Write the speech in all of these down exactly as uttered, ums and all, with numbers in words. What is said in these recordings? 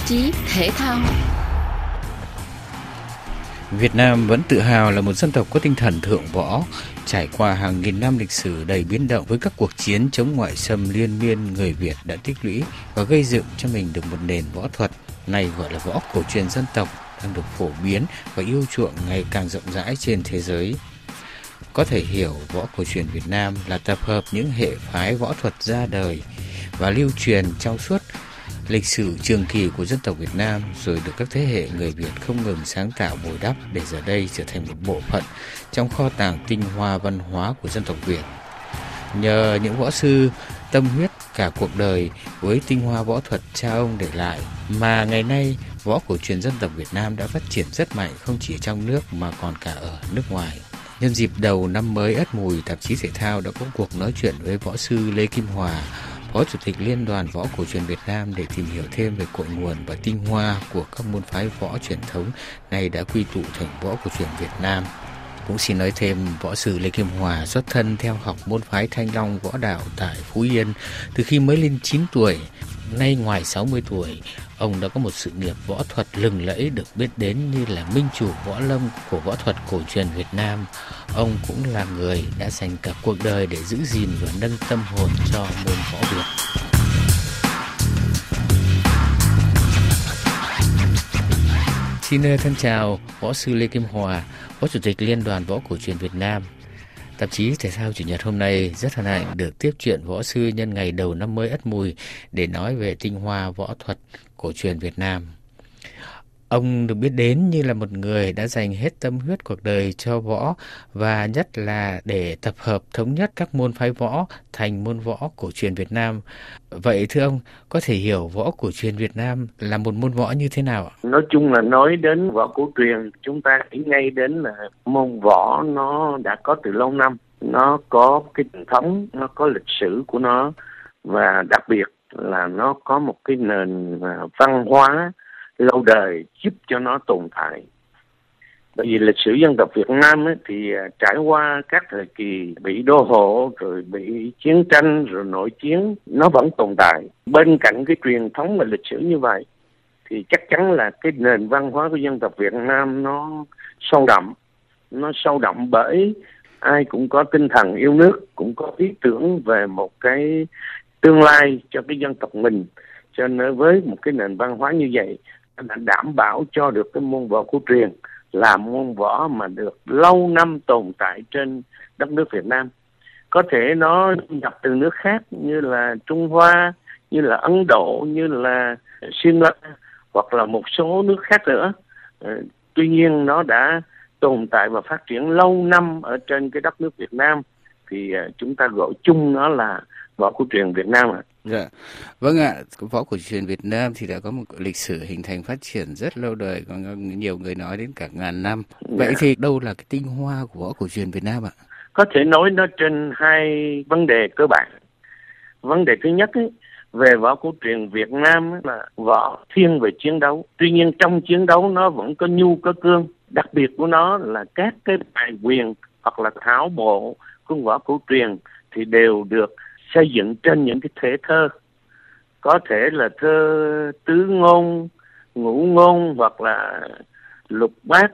chí thể thao. Việt Nam vẫn tự hào là một dân tộc có tinh thần thượng võ, trải qua hàng nghìn năm lịch sử đầy biến động với các cuộc chiến chống ngoại xâm liên miên. Người Việt đã tích lũy và gây dựng cho mình được một nền võ thuật này gọi là võ cổ truyền dân tộc, đang được phổ biến và yêu chuộng ngày càng rộng rãi trên thế giới. Có thể hiểu võ cổ truyền Việt Nam là tập hợp những hệ phái võ thuật ra đời và lưu truyền trong suốt lịch sử trường kỳ của dân tộc Việt Nam, rồi được các thế hệ người Việt không ngừng sáng tạo bồi đắp để giờ đây trở thành một bộ phận trong kho tàng tinh hoa văn hóa của dân tộc Việt. Nhờ những võ sư tâm huyết cả cuộc đời với tinh hoa võ thuật cha ông để lại mà ngày nay võ cổ truyền dân tộc Việt Nam đã phát triển rất mạnh, không chỉ trong nước mà còn cả ở nước ngoài. Nhân dịp đầu năm mới Ất Mùi, tạp chí thể thao đã có cuộc nói chuyện với võ sư Lê Kim Hòa, Phó Chủ tịch Liên đoàn Võ Cổ truyền Việt Nam để tìm hiểu thêm về cội nguồn và tinh hoa của các môn phái võ truyền thống này đã quy tụ thành võ cổ truyền Việt Nam. Cũng xin nói thêm, võ sư Lê Kim Hòa xuất thân theo học môn phái Thanh Long võ đạo tại Phú Yên từ khi mới lên chín tuổi. Nay ngoài sáu mươi tuổi, ông đã có một sự nghiệp võ thuật lừng lẫy được biết đến như là minh chủ võ lâm của võ thuật cổ truyền Việt Nam. Ông cũng là người đã dành cả cuộc đời để giữ gìn và nâng tâm hồn cho môn võ Việt. Xin thân chào võ sư Lê Kim Hòa, Phó Chủ tịch Liên đoàn Võ Cổ truyền Việt Nam. Tạp chí Thể thao Chủ nhật hôm nay rất hân hạnh được tiếp chuyện võ sư nhân ngày đầu năm mới Ất Mùi để nói về tinh hoa võ thuật cổ truyền Việt Nam. Ông được biết đến như là một người đã dành hết tâm huyết cuộc đời cho võ và nhất là để tập hợp thống nhất các môn phái võ thành môn võ cổ truyền Việt Nam. Vậy thưa ông, có thể hiểu võ cổ truyền Việt Nam là một môn võ như thế nào ạ? Nói chung là nói đến võ cổ truyền, chúng ta nghĩ ngay đến là môn võ nó đã có từ lâu năm, nó có cái truyền thống, nó có lịch sử của nó và đặc biệt là nó có một cái nền văn hóa lâu đời giúp cho nó tồn tại. Bởi vì lịch sử dân tộc Việt Nam ấy, thì trải qua các thời kỳ bị đô hộ, rồi bị chiến tranh, rồi nội chiến, nó vẫn tồn tại. Bên cạnh cái truyền thống và lịch sử như vậy, thì chắc chắn là cái nền văn hóa của dân tộc Việt Nam nó sâu đậm. Nó sâu đậm bởi ai cũng có tinh thần yêu nước, cũng có ý tưởng về một cái tương lai cho cái dân tộc mình. Cho nên với một cái nền văn hóa như vậy, đã đảm bảo cho được cái môn võ cổ truyền là môn võ mà được lâu năm tồn tại trên đất nước Việt Nam. Có thể nó nhập từ nước khác như là Trung Hoa, như là Ấn Độ, như là Syria hoặc là một số nước khác nữa. Tuy nhiên nó đã tồn tại và phát triển lâu năm ở trên cái đất nước Việt Nam, thì chúng ta gọi chung nó là võ cổ truyền Việt Nam ạ. Dạ, vâng ạ. Võ cổ truyền Việt Nam thì đã có một lịch sử hình thành phát triển rất lâu đời, có nhiều người nói đến cả ngàn năm. Vậy dạ. Thì đâu là cái tinh hoa của võ cổ truyền Việt Nam ạ? Có thể nói nó trên hai vấn đề cơ bản. Vấn đề thứ nhất ấy, về võ cổ truyền Việt Nam ấy, là võ thiên về chiến đấu. Tuy nhiên trong chiến đấu nó vẫn có nhu có cương. Đặc biệt của nó là các cái bài quyền hoặc là thảo bộ của võ cổ truyền thì đều được xây dựng trên những cái thể thơ, có thể là thơ tứ ngôn, ngũ ngôn hoặc là lục bát.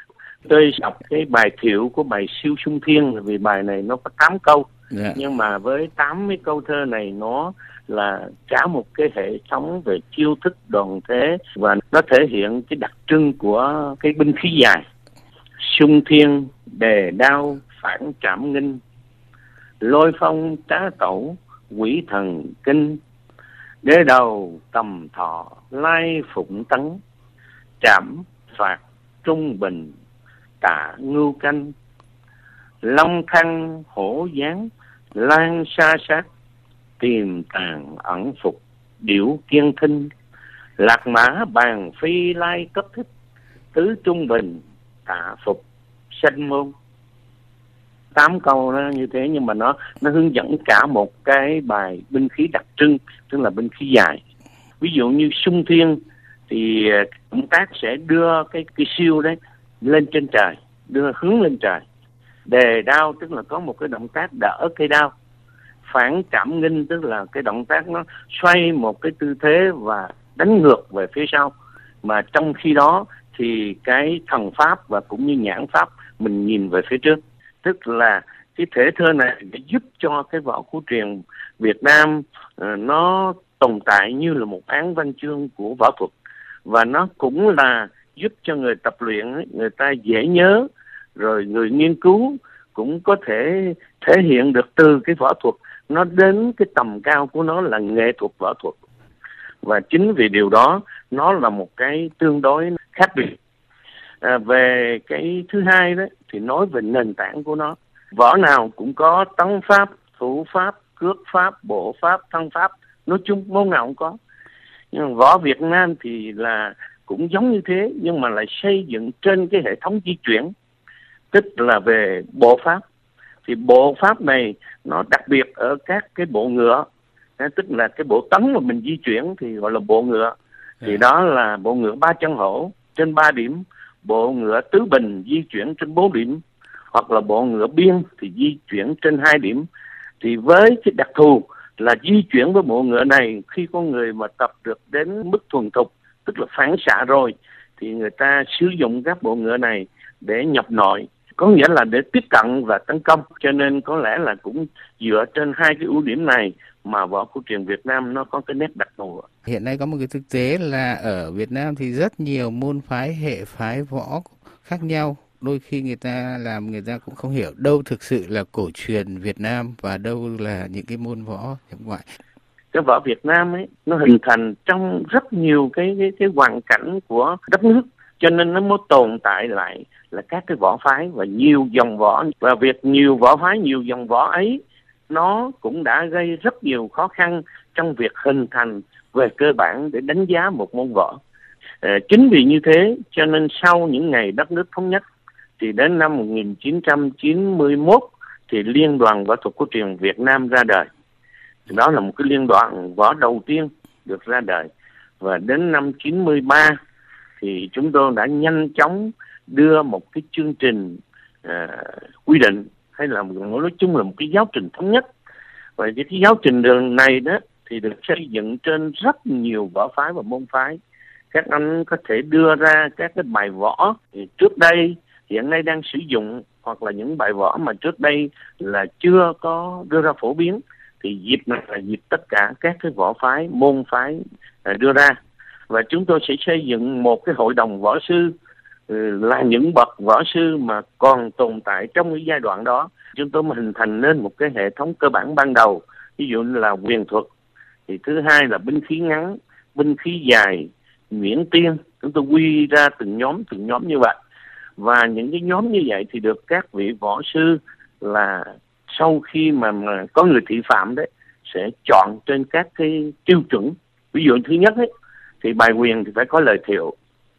Tôi đọc cái bài thiệu của bài Siêu Xuân Thiên, vì bài này nó có tám câu, yeah. Nhưng mà với tám mươi câu thơ này nó là cả một cái hệ thống về chiêu thức đoàn thế và nó thể hiện cái đặc trưng của cái binh khí dài. Xuân Thiên đề đao phản trảm nghinh, lôi phong trá tẩu quỷ thần kinh, đế đầu tầm thọ lai phụng tấn, trảm phạt trung bình tạ ngưu canh, long thăng hổ giáng lan sa sát, tìm tàng ẩn phục điểu kiên thinh, lạc mã bàn phi lai cấp thích, tứ trung bình tạ phục sanh môn. Tám câu nó như thế, nhưng mà nó nó hướng dẫn cả một cái bài binh khí đặc trưng, tức là binh khí dài. Ví dụ như Xuân Thiên thì động tác sẽ đưa cái cái siêu đấy lên trên trời, đưa hướng lên trời. Đề đao tức là có một cái động tác đỡ cây đao. Phản trảm nghinh tức là cái động tác nó xoay một cái tư thế và đánh ngược về phía sau, mà trong khi đó thì cái thần pháp và cũng như nhãn pháp mình nhìn về phía trước. Tức là cái thể thơ này để giúp cho cái võ cổ truyền Việt Nam uh, nó tồn tại như là một án văn chương của võ thuật, và nó cũng là giúp cho người tập luyện ấy, người ta dễ nhớ, rồi người nghiên cứu cũng có thể thể hiện được từ cái võ thuật nó đến cái tầm cao của nó là nghệ thuật võ thuật. Và chính vì điều đó nó là một cái tương đối khác biệt. À, về cái thứ hai đó thì nói về nền tảng của nó. Võ nào cũng có tấn pháp, thủ pháp, cước pháp, bộ pháp, thân pháp, nói chung môn nào cũng có. Nhưng mà võ Việt Nam thì là cũng giống như thế, nhưng mà lại xây dựng trên cái hệ thống di chuyển, tức là về bộ pháp. Thì bộ pháp này nó đặc biệt ở các cái bộ ngựa, tức là cái bộ tấn mà mình di chuyển thì gọi là bộ ngựa. Thì đó là bộ ngựa ba chân hổ trên ba điểm, bộ ngựa tứ bình di chuyển trên bốn điểm, hoặc là bộ ngựa biên thì di chuyển trên hai điểm. Thì với cái đặc thù là di chuyển với bộ ngựa này, khi con người mà tập được đến mức thuần thục, tức là phản xạ rồi, thì người ta sử dụng các bộ ngựa này để nhập nội, có nghĩa là để tiếp cận và tấn công. Cho nên có lẽ là cũng dựa trên hai cái ưu điểm này mà võ cổ truyền Việt Nam nó có cái nét đặc thù. Hiện nay có một cái thực tế là ở Việt Nam thì rất nhiều môn phái, hệ phái võ khác nhau. Đôi khi người ta làm người ta cũng không hiểu đâu thực sự là cổ truyền Việt Nam và đâu là những cái môn võ nhập ngoại. Cái võ Việt Nam ấy nó hình thành trong rất nhiều cái cái cái hoàn cảnh của đất nước, cho nên nó mới tồn tại lại là các cái võ phái và nhiều dòng võ. Và việc nhiều võ phái, nhiều dòng võ ấy nó cũng đã gây rất nhiều khó khăn trong việc hình thành về cơ bản để đánh giá một môn võ. À, chính vì như thế cho nên sau những ngày đất nước thống nhất thì đến năm một nghìn chín trăm chín mươi mốt thì Liên đoàn Võ thuật cổ truyền Việt Nam ra đời. Đó là một cái liên đoàn võ đầu tiên được ra đời. Và đến năm chín mươi ba thì chúng tôi đã nhanh chóng đưa một cái chương trình à, quy định, hay là nói chung là một cái giáo trình thống nhất. Và cái, cái giáo trình đường này đó thì được xây dựng trên rất nhiều võ phái và môn phái. Các anh có thể đưa ra các cái bài võ thì trước đây hiện nay đang sử dụng, hoặc là những bài võ mà trước đây là chưa có đưa ra phổ biến, thì dịp này là dịp tất cả các cái võ phái, môn phái đưa ra. Và chúng tôi sẽ xây dựng một cái hội đồng võ sư, là những bậc võ sư mà còn tồn tại trong cái giai đoạn đó. Chúng tôi mới hình thành nên một cái hệ thống cơ bản ban đầu, ví dụ như là quyền thuật, thì thứ hai là binh khí ngắn, binh khí dài, nhuyễn tiên. Chúng tôi quy ra từng nhóm từng nhóm như vậy. Và những cái nhóm như vậy thì được các vị võ sư là sau khi mà, mà có người thị phạm đấy sẽ chọn trên các cái tiêu chuẩn. Ví dụ thứ nhất ấy, thì bài quyền thì phải có lời thiệu.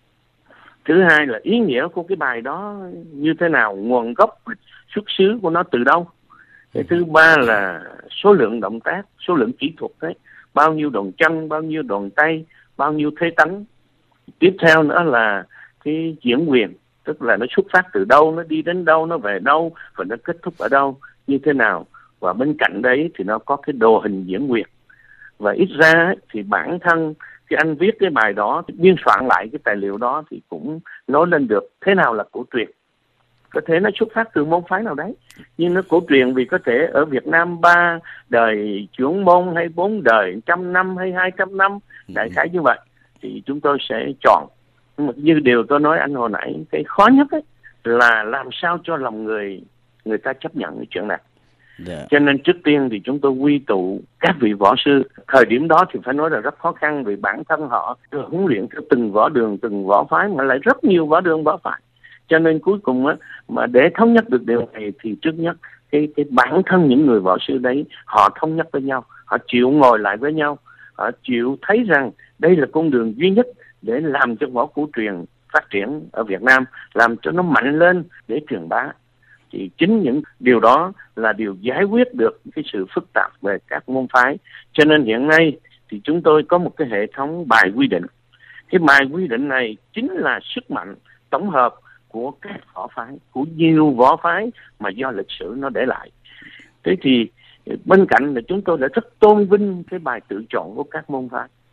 Thứ hai là ý nghĩa của cái bài đó như thế nào, nguồn gốc xuất xứ của nó từ đâu. Cái thứ ba là số lượng động tác, số lượng kỹ thuật đấy, bao nhiêu đòn chân, bao nhiêu đòn tay, bao nhiêu thế tấn. Tiếp theo nữa là cái diễn quyền, tức là nó xuất phát từ đâu, nó đi đến đâu, nó về đâu và nó kết thúc ở đâu, như thế nào. Và bên cạnh đấy thì nó có cái đồ hình diễn quyền. Và ít ra thì bản thân khi anh viết cái bài đó, biên soạn lại cái tài liệu đó thì cũng nói lên được thế nào là cổ truyền. Có thể nó xuất phát từ môn phái nào đấy, nhưng nó cổ truyền vì có thể ở Việt Nam ba đời trưởng môn, hay bốn đời, trăm năm hay hai trăm năm, đại khái như vậy. Thì chúng tôi sẽ chọn. Như điều tôi nói anh hồi nãy, cái khó nhất ấy là làm sao cho lòng người người ta chấp nhận cái chuyện này. Yeah. Cho nên trước tiên thì chúng tôi quy tụ các vị võ sư. Thời điểm đó thì phải nói là rất khó khăn, vì bản thân họ huấn luyện theo từng võ đường, từng võ phái, mà lại rất nhiều võ đường võ phái. Cho nên cuối cùng á, mà để thống nhất được điều này thì trước nhất cái, cái bản thân những người võ sư đấy họ thống nhất với nhau, họ chịu ngồi lại với nhau, họ chịu thấy rằng đây là con đường duy nhất để làm cho võ cổ truyền phát triển ở Việt Nam, làm cho nó mạnh lên để truyền bá. Thì chính những điều đó là điều giải quyết được cái sự phức tạp về các môn phái. Cho nên hiện nay thì chúng tôi có một cái hệ thống bài quy định. Cái bài quy định này chính là sức mạnh tổng hợp của các võ phái, của nhiều võ phái mà do lịch sử nó để lại. Thế thì bên cạnh là chúng tôi đã rất tôn vinh cái bài tự chọn của các môn phái.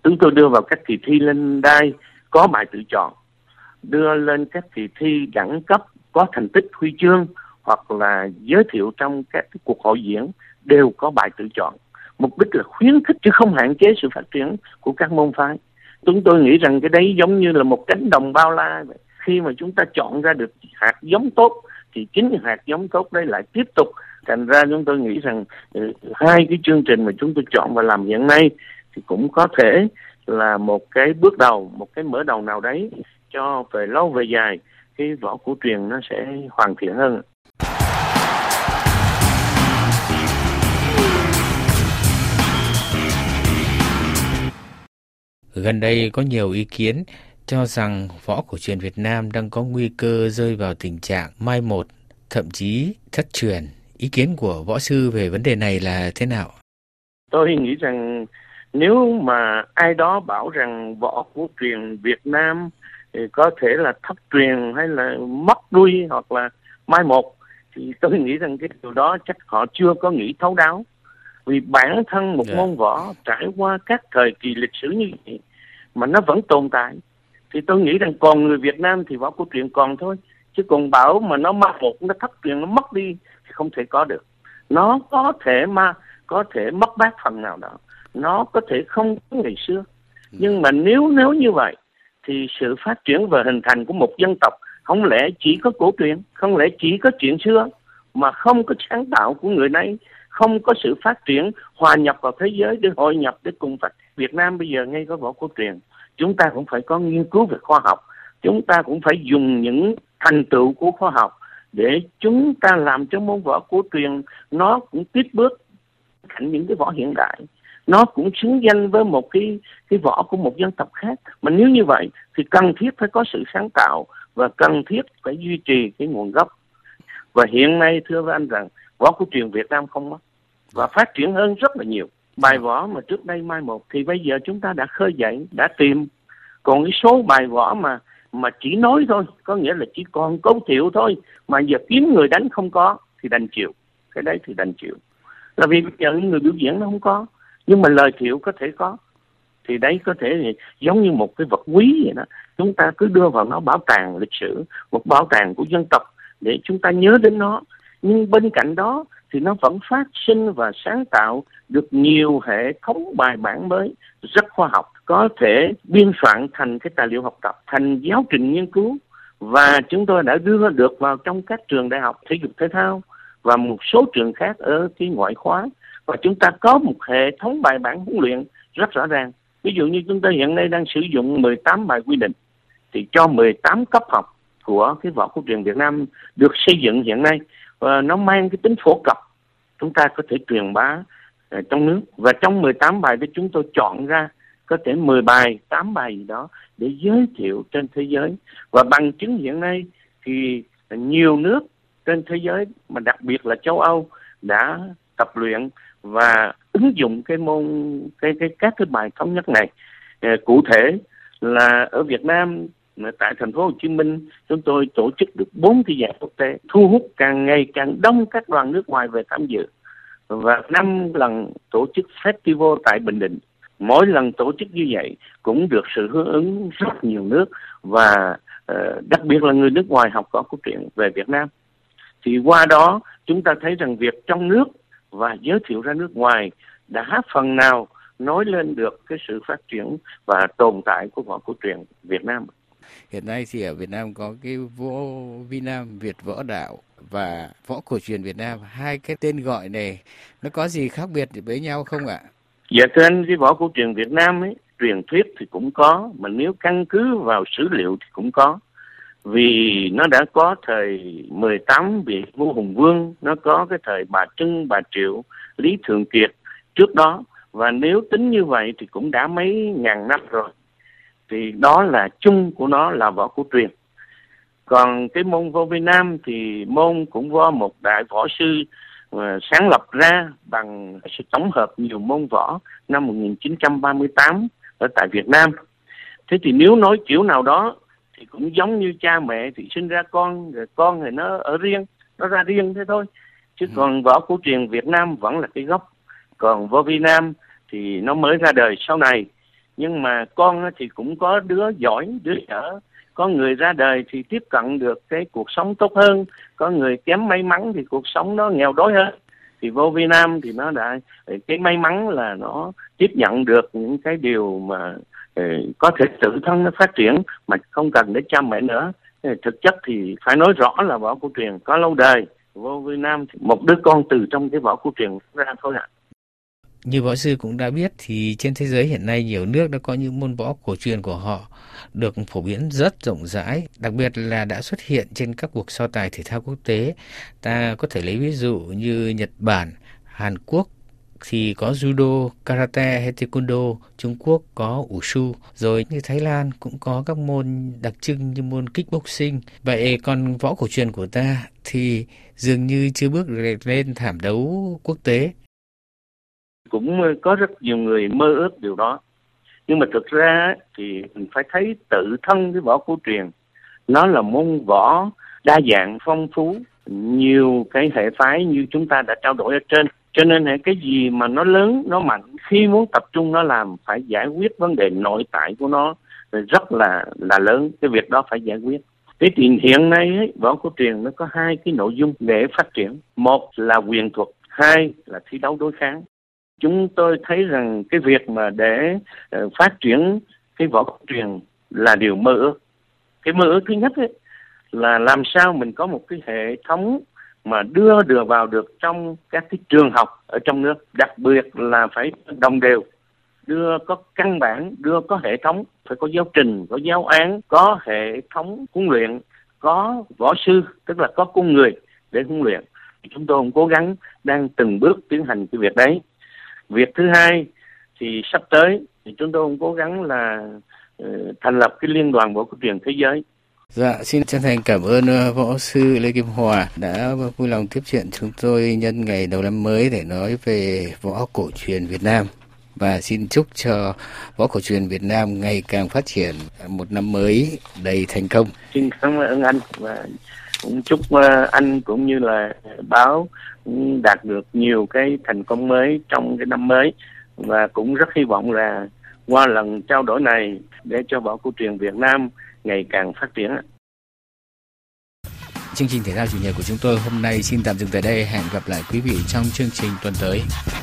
Chúng tôi đưa vào các kỳ thi lên đai có bài tự chọn, đưa lên các kỳ thi đẳng cấp có thành tích huy chương hoặc là giới thiệu trong các cái cuộc hội diễn đều có bài tự chọn. Mục đích là khuyến khích chứ không hạn chế sự phát triển của các môn phái. Chúng tôi nghĩ rằng cái đấy giống như là một cánh đồng bao la. Khi mà chúng ta chọn ra được hạt giống tốt thì chính hạt giống tốt đấy lại tiếp tục. Thành ra chúng tôi nghĩ rằng hai cái chương trình mà chúng tôi chọn và làm hiện nay thì cũng có thể là một cái bước đầu, một cái mở đầu nào đấy cho về lâu về dài cái võ cổ truyền nó sẽ hoàn thiện hơn. Gần đây có nhiều ý kiến cho rằng võ cổ truyền Việt Nam đang có nguy cơ rơi vào tình trạng mai một, thậm chí thất truyền. Ý kiến của võ sư về vấn đề này là thế nào? Tôi nghĩ rằng nếu mà ai đó bảo rằng võ cổ truyền Việt Nam thì có thể là thất truyền hay là mất đuôi hoặc là mai một, thì tôi nghĩ rằng cái điều đó chắc họ chưa có nghĩ thấu đáo. Vì bản thân một yeah. môn võ trải qua các thời kỳ lịch sử như vậy mà nó vẫn tồn tại, thì tôi nghĩ rằng còn người Việt Nam thì võ cổ truyền còn thôi. Chứ còn bảo mà nó mai một, nó thất truyền, nó mất đi thì không thể có được. Nó có thể mà có thể mất bát phần nào đó, nó có thể không có ngày xưa. Nhưng mà nếu nếu như vậy thì sự phát triển và hình thành của một dân tộc không lẽ chỉ có cổ truyền, không lẽ chỉ có chuyện xưa mà không có sáng tạo của người nay, không có sự phát triển hòa nhập vào thế giới để hội nhập để cùng phát. Việt Nam bây giờ ngay có võ cổ truyền, chúng ta cũng phải có nghiên cứu về khoa học, chúng ta cũng phải dùng những thành tựu của khoa học để chúng ta làm cho môn võ cổ truyền nó cũng tiếp bước cạnh những cái võ hiện đại, nó cũng xứng danh với một cái cái võ của một dân tộc khác. Mà nếu như vậy thì cần thiết phải có sự sáng tạo và cần thiết phải duy trì cái nguồn gốc. Và hiện nay thưa với anh rằng võ cổ truyền Việt Nam không mất và phát triển hơn rất là nhiều. Bài võ mà trước đây mai một thì bây giờ chúng ta đã khơi dậy, đã tìm. Còn cái số bài võ mà mà chỉ nói thôi, có nghĩa là chỉ còn câu thiệu thôi, mà giờ kiếm người đánh không có thì đành chịu. Cái đấy thì đành chịu. Là vì bây giờ người biểu diễn nó không có, nhưng mà lời thiệu có thể có. Thì đấy có thể giống như một cái vật quý vậy đó. Chúng ta cứ đưa vào nó bảo tàng lịch sử, một bảo tàng của dân tộc để chúng ta nhớ đến nó. Nhưng bên cạnh đó thì nó vẫn phát sinh và sáng tạo được nhiều hệ thống bài bản mới rất khoa học, có thể biên soạn thành cái tài liệu học tập, thành giáo trình nghiên cứu, và chúng tôi đã đưa được vào trong các trường đại học thể dục thể thao và một số trường khác ở cái ngoại khóa. Và chúng ta có một hệ thống bài bản huấn luyện rất rõ ràng. Ví dụ như chúng tôi hiện nay đang sử dụng mười tám bài quy định thì cho mười tám cấp học của cái võ cổ truyền Việt Nam được xây dựng hiện nay, và nó mang cái tính phổ cập, chúng ta có thể truyền bá uh, trong nước. Và trong mười tám bài đó chúng tôi chọn ra có thể mười bài, tám bài gì đó để giới thiệu trên thế giới. Và bằng chứng hiện nay thì nhiều nước trên thế giới, mà đặc biệt là châu Âu, đã tập luyện và ứng dụng cái môn cái cái các cái bài thống nhất này. Uh, cụ thể là ở Việt Nam, tại thành phố Hồ Chí Minh, chúng tôi tổ chức được bốn thi giải quốc tế, thu hút càng ngày càng đông các đoàn nước ngoài về tham dự, và năm lần tổ chức festival tại Bình Định. Mỗi lần tổ chức như vậy cũng được sự hưởng ứng rất nhiều nước, và uh, đặc biệt là người nước ngoài học võ cổ truyền về Việt Nam. Thì qua đó chúng ta thấy rằng việc trong nước và giới thiệu ra nước ngoài đã phần nào nói lên được cái sự phát triển và tồn tại của võ cổ truyền Việt Nam. Hiện nay thì ở Việt Nam có cái võ Vi Nam Việt Võ Đạo và võ cổ truyền Việt Nam. Hai cái tên gọi này nó có gì khác biệt với nhau không ạ? Dạ thưa anh, cái võ cổ truyền Việt Nam ấy, truyền thuyết thì cũng có, mà nếu căn cứ vào sử liệu thì cũng có. Vì nó đã có thời mười tám vị vua Hùng Vương, nó có cái thời bà Trưng, bà Triệu, Lý Thường Kiệt trước đó. Và nếu tính như vậy thì cũng đã mấy ngàn năm rồi. Thì đó là chung của nó là võ cổ truyền. Còn cái môn võ Vi Nam thì môn cũng do một đại võ sư uh, sáng lập ra bằng sự tổng hợp nhiều môn võ năm một nghìn chín trăm ba mươi tám ở tại Việt Nam. Thế thì nếu nói kiểu nào đó thì cũng giống như cha mẹ thì sinh ra con, rồi con thì nó ở riêng, nó ra riêng thế thôi. Chứ ừ. còn võ cổ truyền Việt Nam vẫn là cái gốc. Còn võ Vi Nam thì nó mới ra đời sau này. Nhưng mà con thì cũng có đứa giỏi, đứa dở. Có người ra đời thì tiếp cận được cái cuộc sống tốt hơn, có người kém may mắn thì cuộc sống nó nghèo đói hơn. Thì vô Việt Nam thì nó đã, cái may mắn là nó tiếp nhận được những cái điều mà có thể tự thân nó phát triển mà không cần đến cha mẹ nữa. Thực chất thì phải nói rõ là võ cổ truyền có lâu đời. Vô Việt Nam thì một đứa con từ trong cái võ cổ truyền ra thôi ạ. À. Như võ sư cũng đã biết thì trên thế giới hiện nay nhiều nước đã có những môn võ cổ truyền của họ được phổ biến rất rộng rãi, đặc biệt là đã xuất hiện trên các cuộc so tài thể thao quốc tế. Ta có thể lấy ví dụ như Nhật Bản, Hàn Quốc thì có judo, karate hay taekwondo, Trung Quốc có wushu, rồi như Thái Lan cũng có các môn đặc trưng như môn kickboxing. Vậy còn võ cổ truyền của ta thì dường như chưa bước lên thảm đấu quốc tế. Cũng có rất nhiều người mơ ước điều đó. Nhưng mà thực ra thì mình phải thấy tự thân cái võ cổ truyền nó là môn võ đa dạng, phong phú, nhiều cái hệ phái như chúng ta đã trao đổi ở trên. Cho nên cái gì mà nó lớn, nó mạnh, khi muốn tập trung nó làm phải giải quyết vấn đề nội tại của nó rất là là lớn. Cái việc đó phải giải quyết. Thế thì hiện nay ấy, võ cổ truyền nó có hai cái nội dung để phát triển. Một là quyền thuật, hai là thi đấu đối kháng. Chúng tôi thấy rằng cái việc mà để uh, phát triển cái võ cổ truyền là điều mơ ước. Cái mơ ước thứ nhất ấy, là làm sao mình có một cái hệ thống mà đưa đưa vào được trong các cái trường học ở trong nước, đặc biệt là phải đồng đều, đưa có căn bản, đưa có hệ thống, phải có giáo trình, có giáo án, có hệ thống huấn luyện, có võ sư, tức là có cung người để huấn luyện. Chúng tôi cũng cố gắng đang từng bước tiến hành cái việc đấy. Việc thứ hai thì sắp tới thì chúng tôi cũng cố gắng là uh, thành lập cái liên đoàn võ cổ truyền thế giới. Dạ, xin chân thành cảm ơn võ sư Lê Kim Hòa đã vui lòng tiếp chuyện chúng tôi nhân ngày đầu năm mới để nói về võ cổ truyền Việt Nam. Và xin chúc cho võ cổ truyền Việt Nam ngày càng phát triển, một năm mới đầy thành công. Xin cảm ơn anh và cũng chúc anh cũng như là báo đạt được nhiều cái thành công mới trong cái năm mới, và cũng rất hy vọng là qua lần trao đổi này để cho võ cổ truyền Việt Nam ngày càng phát triển. Chương trình thể thao chủ nhật của chúng tôi hôm nay xin tạm dừng tại đây. Hẹn gặp lại quý vị trong chương trình tuần tới.